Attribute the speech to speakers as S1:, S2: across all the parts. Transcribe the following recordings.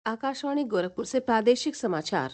S1: आकाशवाणी गोरखपुर से प्रादेशिक समाचार।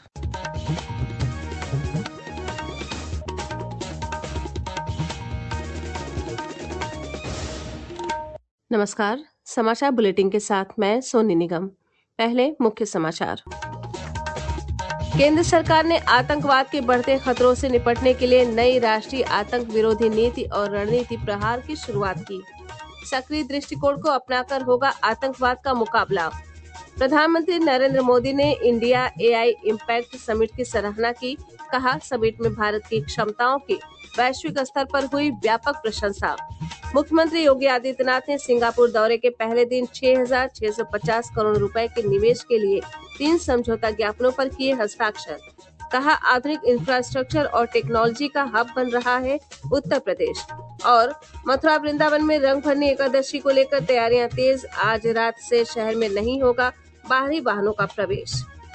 S1: नमस्कार। समाचार बुलेटिन के साथ मैं सोनी निगम। पहले मुख्य समाचार। केंद्र सरकार ने आतंकवाद के बढ़ते खतरों से निपटने के लिए नई राष्ट्रीय आतंक विरोधी नीति और रणनीति प्रहार की शुरुआत की। सक्रिय दृष्टिकोण को अपनाकर होगा आतंकवाद का मुकाबला। प्रधानमंत्री नरेंद्र मोदी ने इंडिया एआई इम्पैक्ट समिट की सराहना की। कहा, समिट में भारत की क्षमताओं की वैश्विक स्तर पर हुई व्यापक प्रशंसा। मुख्यमंत्री योगी आदित्यनाथ ने सिंगापुर दौरे के पहले दिन 6,650 करोड़ रुपए के निवेश के लिए 3 समझौता ज्ञापनों पर किए हस्ताक्षर। कहा, आधुनिक इंफ्रास्ट्रक्चर और टेक्नोलॉजी का हब बन रहा है उत्तर प्रदेश। और मथुरा वृंदावन में रंग भरनी एकादशी को लेकर तैयारियां तेज। आज रात से शहर में नहीं होगा बाहरी वाहनों का प्रवेश।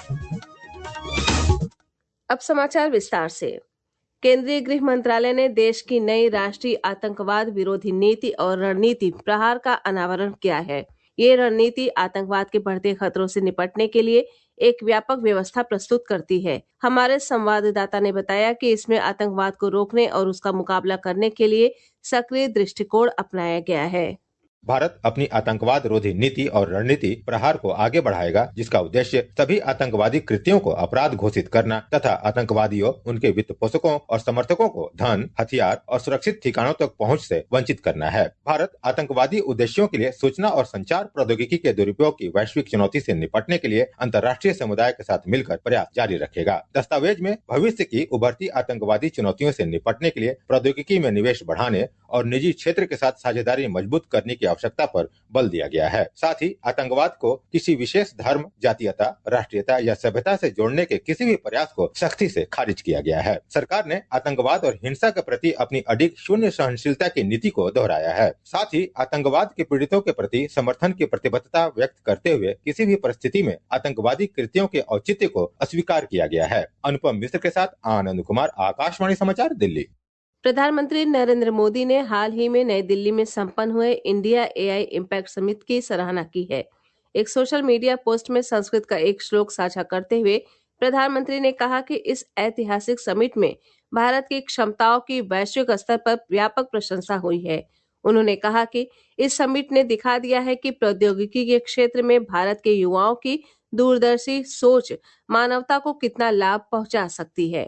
S1: अब समाचार विस्तार से। केंद्रीय गृह मंत्रालय ने देश की नई राष्ट्रीय आतंकवाद विरोधी नीति और रणनीति प्रहार का अनावरण किया है। ये रणनीति आतंकवाद के बढ़ते खतरों से निपटने के लिए एक व्यापक व्यवस्था प्रस्तुत करती है। हमारे संवाददाता ने बताया कि इसमें आतंकवाद को रोकने और उसका मुकाबला करने के लिए सक्रिय दृष्टिकोण अपनाया गया है।
S2: भारत अपनी आतंकवाद रोधी नीति और रणनीति प्रहार को आगे बढ़ाएगा, जिसका उद्देश्य सभी आतंकवादी कृत्यों को अपराध घोषित करना तथा आतंकवादियों, उनके वित्त पोषकों और समर्थकों को धन, हथियार और सुरक्षित ठिकानों तक पहुंच से वंचित करना है। भारत आतंकवादी उद्देश्यों के लिए सूचना और संचार प्रौद्योगिकी के दुरुपयोग की वैश्विक चुनौती से निपटने के लिए अंतर्राष्ट्रीय समुदाय के साथ मिलकर प्रयास जारी रखेगा। दस्तावेज में भविष्य की उभरती आतंकवादी चुनौतियों से निपटने के लिए प्रौद्योगिकी में निवेश बढ़ाने और निजी क्षेत्र के साथ साझेदारी मजबूत करने की आवश्यकता पर बल दिया गया है। साथ ही आतंकवाद को किसी विशेष धर्म, जातीयता, राष्ट्रीयता या सभ्यता से जोड़ने के किसी भी प्रयास को सख्ती से खारिज किया गया है। सरकार ने आतंकवाद और हिंसा के प्रति अपनी अडिग शून्य सहनशीलता की नीति को दोहराया है। साथ ही आतंकवाद के पीड़ितों के प्रति समर्थन की प्रतिबद्धता व्यक्त करते हुए किसी भी परिस्थिति में आतंकवादी कृत्यों के औचित्य को अस्वीकार किया गया है। अनुपम मिश्र के साथ आनंद कुमार, आकाशवाणी समाचार, दिल्ली।
S1: प्रधानमंत्री नरेंद्र मोदी ने हाल ही में नई दिल्ली में संपन्न हुए इंडिया एआई इम्पैक्ट समिट की सराहना की है। एक सोशल मीडिया पोस्ट में संस्कृत का एक श्लोक साझा करते हुए प्रधानमंत्री ने कहा कि इस ऐतिहासिक समिट में भारत की क्षमताओं की वैश्विक स्तर पर व्यापक प्रशंसा हुई है। उन्होंने कहा कि इस समिट ने दिखा दिया है कि प्रौद्योगिकी के क्षेत्र में भारत के युवाओं की दूरदर्शी सोच मानवता को कितना लाभ पहुंचा सकती है।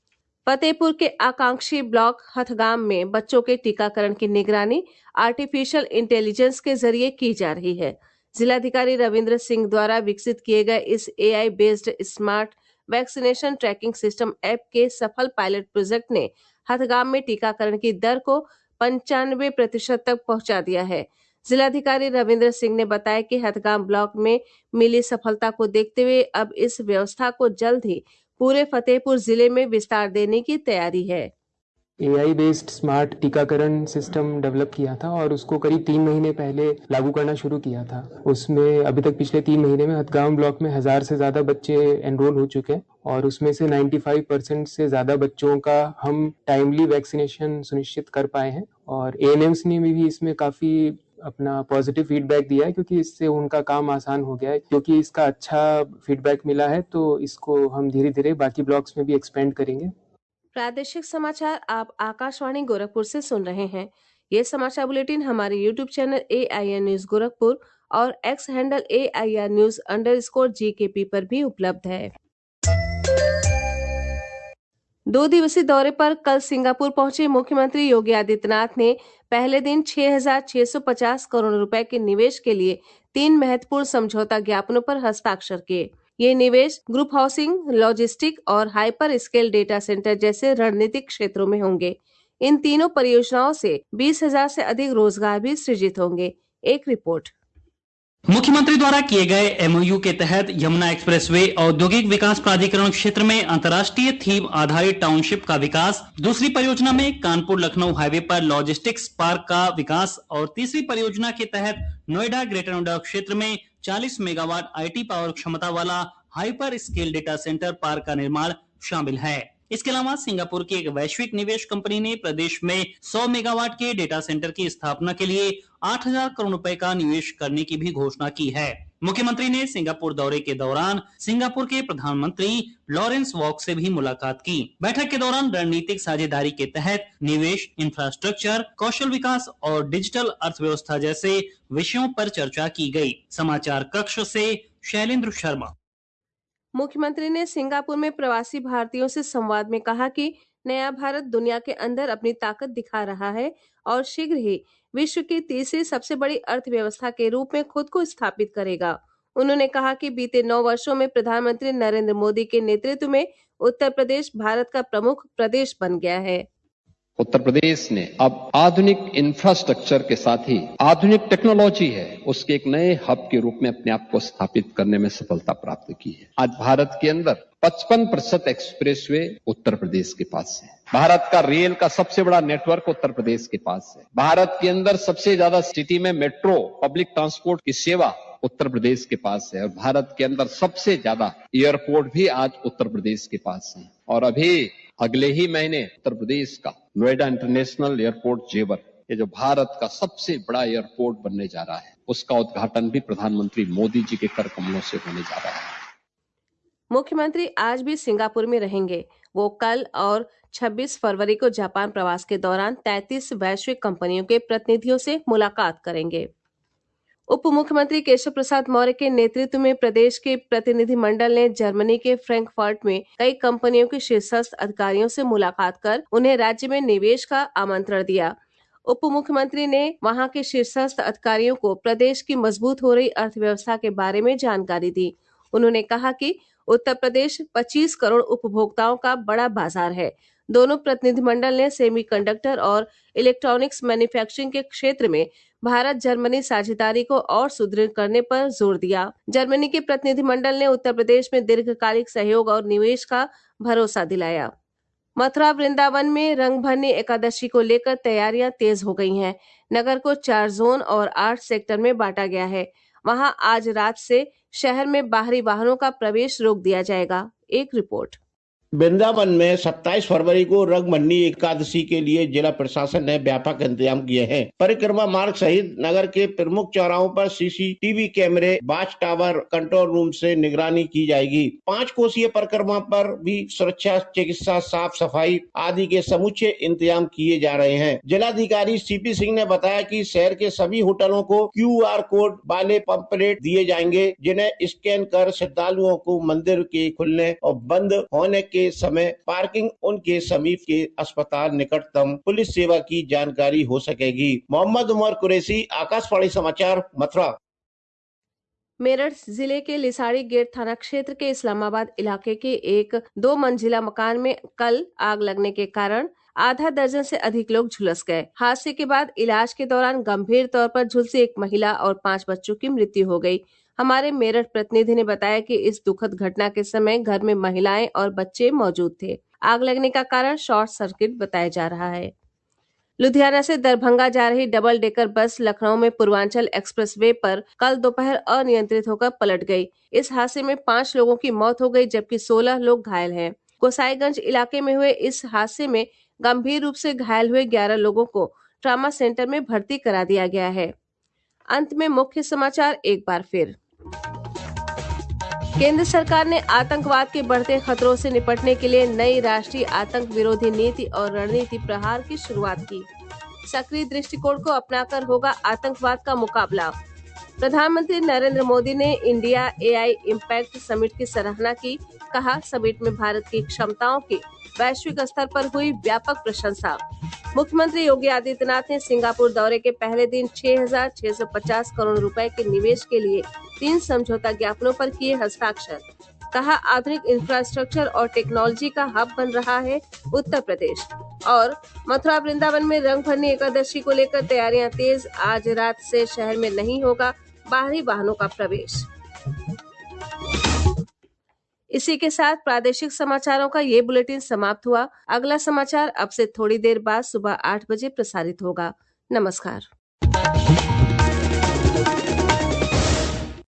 S1: फतेहपुर के आकांक्षी ब्लॉक हथगाम में बच्चों के टीकाकरण की निगरानी आर्टिफिशियल इंटेलिजेंस के जरिए की जा रही है। जिलाधिकारी रविंद्र सिंह द्वारा विकसित किए गए इस AI based smart vaccination tracking system app के सफल पायलट प्रोजेक्ट ने हथगाम में टीकाकरण की दर को 95% तक पहुंचा दिया है। जिलाधिकारी रविंद्र सिंह ने बताया कि हथगाम ब्लॉक में मिली सफलता को देखते हुए अब इस व्यवस्था को जल्द ही पूरे फतेहपुर जिले में विस्तार देने की तैयारी है।
S3: एआई बेस्ड स्मार्ट टीकाकरण सिस्टम डेवलप किया था और उसको करीब 3 महीने पहले लागू करना शुरू किया था। उसमें अभी तक पिछले 3 महीने में हथगाम ब्लॉक में 1000 से ज्यादा बच्चे एनरोल हो चुके हैं और उसमें से 95% से ज्यादा बच्चों का हम टाइमली वैक्सीनेशन सुनिश्चित कर पाए हैं। और एएनएम्स ने भी इसमें काफी अपना पॉजिटिव फीडबैक दिया है, क्योंकि इससे उनका काम आसान हो गया है। क्योंकि इसका अच्छा फीडबैक मिला है तो इसको हम धीरे धीरे बाकी ब्लॉक्स में भी एक्सपेंड करेंगे।
S1: प्रादेशिक समाचार आप आकाशवाणी गोरखपुर से सुन रहे हैं। ये समाचार बुलेटिन हमारे YouTube channel AIR news Gorakhpur और एक्स हैंडल AIR न्यूज_GKP पर भी उपलब्ध है। 2 दिवसीय दौरे पर कल सिंगापुर पहुंचे मुख्यमंत्री योगी आदित्यनाथ ने पहले दिन 6,650 करोड़ रुपए के निवेश के लिए 3 महत्वपूर्ण समझौता ज्ञापनों पर हस्ताक्षर किए। ये निवेश ग्रुप हाउसिंग, लॉजिस्टिक और हाइपर स्केल डेटा सेंटर जैसे रणनीतिक क्षेत्रों में होंगे। इन तीनों परियोजनाओं से 20,000 से अधिक रोजगार भी सृजित होंगे। एक रिपोर्ट।
S4: मुख्यमंत्री द्वारा किए गए एमओयू के तहत यमुना एक्सप्रेसवे औद्योगिक विकास प्राधिकरण क्षेत्र में अंतर्राष्ट्रीय थीम आधारित टाउनशिप का विकास, दूसरी परियोजना में कानपुर लखनऊ हाईवे पर लॉजिस्टिक्स पार्क का विकास और तीसरी परियोजना के तहत नोएडा ग्रेटर नोएडा क्षेत्र में 40 मेगावाट आईटी पावर क्षमता वाला hyper scale data centre park का निर्माण शामिल है। इसके अलावा सिंगापुर की एक वैश्विक निवेश कंपनी ने प्रदेश में 100 मेगावाट के डेटा सेंटर की स्थापना के लिए 8,000 करोड़ रुपए का निवेश करने की भी घोषणा की है। मुख्यमंत्री ने सिंगापुर दौरे के दौरान सिंगापुर के प्रधानमंत्री लॉरेंस वॉक से भी मुलाकात की। बैठक के दौरान रणनीतिक साझेदारी के तहत निवेश, इंफ्रास्ट्रक्चर, कौशल विकास और डिजिटल अर्थव्यवस्था जैसे विषयों पर चर्चा की गई। समाचार कक्ष से शैलेंद्र शर्मा।
S1: मुख्यमंत्री ने सिंगापुर में प्रवासी भारतीयों से संवाद में कहा कि नया भारत दुनिया के अंदर अपनी ताकत दिखा रहा है और शीघ्र ही विश्व की तीसरी सबसे बड़ी अर्थव्यवस्था के रूप में खुद को स्थापित करेगा। उन्होंने कहा कि बीते 9 वर्षों में प्रधानमंत्री नरेंद्र मोदी के नेतृत्व में उत्तर प्रदेश भारत का प्रमुख प्रदेश बन गया है।
S5: उत्तर प्रदेश ने अब आधुनिक इंफ्रास्ट्रक्चर के साथ ही आधुनिक टेक्नोलॉजी है उसके एक नए हब के रूप में अपने आप को स्थापित करने में सफलता प्राप्त की है। आज भारत के अंदर 55% एक्सप्रेसवे उत्तर प्रदेश के पास है। भारत का रेल का सबसे बड़ा नेटवर्क उत्तर प्रदेश के पास है। भारत के अंदर सबसे ज्यादा सिटी में मेट्रो पब्लिक ट्रांसपोर्ट की सेवा उत्तर प्रदेश के पास है और भारत के अंदर सबसे ज्यादा एयरपोर्ट भी आज उत्तर प्रदेश के पास है। और अभी अगले ही महीने उत्तर प्रदेश का नोएडा इंटरनेशनल एयरपोर्ट जेवर, ये जो भारत का सबसे बड़ा एयरपोर्ट बनने जा रहा है, उसका उद्घाटन भी प्रधानमंत्री मोदी जी के कर कमलों से होने जा रहा है।
S1: मुख्यमंत्री आज भी सिंगापुर में रहेंगे। वो कल और 26 फरवरी को जापान प्रवास के दौरान 33 वैश्विक कंपनियों के प्रतिनिधियों से मुलाकात करेंगे। उप मुख्यमंत्री केशव प्रसाद मौर्य के नेतृत्व में प्रदेश के प्रतिनिधिमंडल ने जर्मनी के फ्रैंकफर्ट में कई कंपनियों के शीर्षस्थ अधिकारियों से मुलाकात कर उन्हें राज्य में निवेश का आमंत्रण दिया। उप मुख्यमंत्री ने वहां के शीर्षस्थ अधिकारियों को प्रदेश की मजबूत हो रही अर्थव्यवस्था के बारे में जानकारी दी। उन्होंने कहा कि उत्तर प्रदेश 25 करोड़ उपभोक्ताओं का बड़ा बाजार है। दोनों प्रतिनिधिमंडल ने सेमीकंडक्टर और इलेक्ट्रॉनिक्स मैन्युफैक्चरिंग के क्षेत्र में भारत जर्मनी साझेदारी को और सुदृढ़ करने पर जोर दिया। जर्मनी के प्रतिनिधिमंडल ने उत्तर प्रदेश में दीर्घकालिक सहयोग और निवेश का भरोसा दिलाया। मथुरा वृंदावन में रंगभरनी एकादशी को लेकर तैयारियां तेज हो गई हैं। नगर को 4 जोन और 8 सेक्टर में बांटा गया है। वहां आज रात से शहर में बाहरी वाहनों का प्रवेश रोक दिया जाएगा। एक रिपोर्ट।
S6: वृंदावन में 27 फरवरी को रंगभरनी एकादशी के लिए जिला प्रशासन ने व्यापक इंतजाम किए हैं। परिक्रमा मार्ग सहित नगर के प्रमुख चौराहों पर सीसीटीवी कैमरे, वॉच टावर, कंट्रोल रूम से निगरानी की जाएगी। 5 कोसीय परिक्रमा पर भी सुरक्षा, चिकित्सा, साफ सफाई आदि के समूचे इंतजाम किए जा रहे हैं। जिलाधिकारी सीपी सिंह ने बताया कि शहर के सभी होटलों को QR कोड वाले पंपलेट दिए जाएंगे, जिन्हें स्कैन कर श्रद्धालुओं को मंदिर के खुलने और बंद होने के समय पार्किंग, उनके समीप के अस्पताल, निकटतम पुलिस सेवा की जानकारी हो सकेगी। मोहम्मद उमर कुरैशी, आकाशवाणी समाचार, मथुरा।
S1: मेरठ जिले के लिसाड़ी गेट थाना क्षेत्र के इस्लामाबाद इलाके के एक 2 मंजिला मकान में कल आग लगने के कारण आधा दर्जन से अधिक लोग झुलस गए। हादसे के बाद इलाज के दौरान गंभीर तौर पर झुलसी एक महिला और 5 बच्चों की मृत्यु हो गई। हमारे मेरठ प्रतिनिधि ने बताया कि इस दुखद घटना के समय घर में महिलाएं और बच्चे मौजूद थे। आग लगने का कारण शॉर्ट सर्किट बताया जा रहा है। लुधियाना से दरभंगा जा रही डबल डेकर बस लखनऊ में पूर्वांचल एक्सप्रेसवे पर कल दोपहर अनियंत्रित होकर पलट गई। इस हादसे में 5 लोगों की मौत हो गई, जबकि 16 लोग घायल हैं। गोसाईगंज इलाके में हुए इस हादसे में गंभीर रूप से घायल हुए 11 लोगों को ट्रॉमा सेंटर में भर्ती करा दिया गया है। अंत में मुख्य समाचार एक बार फिर। केंद्र सरकार ने आतंकवाद के बढ़ते खतरों से निपटने के लिए नई राष्ट्रीय आतंक विरोधी नीति और रणनीति प्रहार की शुरुआत की। सक्रिय दृष्टिकोण को अपनाकर होगा आतंकवाद का मुकाबला। प्रधानमंत्री नरेंद्र मोदी ने इंडिया AI इम्पैक्ट समिट की सराहना की। कहा, समिट में भारत की क्षमताओं की वैश्विक स्तर पर हुई व्यापक प्रशंसा। मुख्यमंत्री योगी आदित्यनाथ ने सिंगापुर दौरे के पहले दिन 6,650 करोड़ रुपए के निवेश के लिए 3 समझौता ज्ञापनों पर किए हस्ताक्षर। कहा, आधुनिक इंफ्रास्ट्रक्चर और टेक्नोलॉजी का हब बन रहा है उत्तर प्रदेश। और मथुरा वृंदावन में रंगभरनी एकादशी को लेकर तैयारियां तेज। आज रात से शहर में नहीं होगा बाहरी वाहनों का प्रवेश। इसी के साथ प्रादेशिक समाचारों का ये बुलेटिन समाप्त हुआ। अगला समाचार अब से थोड़ी देर बाद सुबह 8 बजे प्रसारित होगा। नमस्कार।